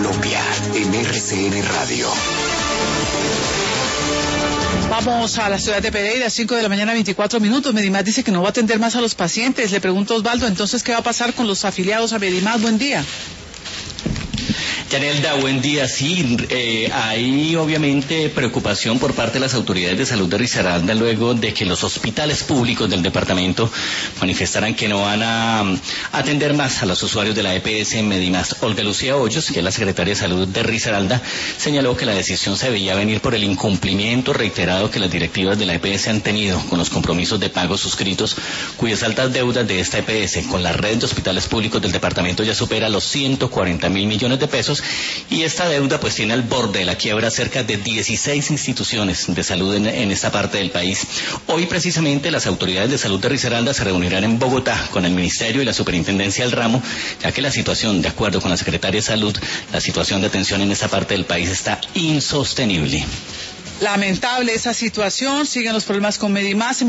Colombia, en RCN Radio. Vamos a la ciudad de Pereira, 5 de la mañana, 24 minutos. Medimás dice que no va a atender más a los pacientes. Le pregunto a Osvaldo, entonces, ¿qué va a pasar con los afiliados a Medimás? Buen día. Yanelda, buen día. Sí, hay obviamente preocupación por parte de las autoridades de salud de Risaralda luego de que los hospitales públicos del departamento manifestaran que no van a atender más a los usuarios de la EPS en Medimás. Olga Lucía Hoyos, que es la secretaria de salud de Risaralda, señaló que la decisión se veía venir por el incumplimiento reiterado que las directivas de la EPS han tenido con los compromisos de pago suscritos, cuyas altas deudas de esta EPS con la red de hospitales públicos del departamento ya supera los 140.000 millones de pesos. Y esta deuda pues tiene al borde de la quiebra cerca de 16 instituciones de salud en esta parte del país. Hoy precisamente las autoridades de salud de Risaralda se reunirán en Bogotá con el Ministerio y la Superintendencia del ramo, ya que la situación, de acuerdo con la Secretaria de Salud, la situación de atención en esta parte del país está insostenible. Lamentable esa situación, siguen los problemas con Medimás.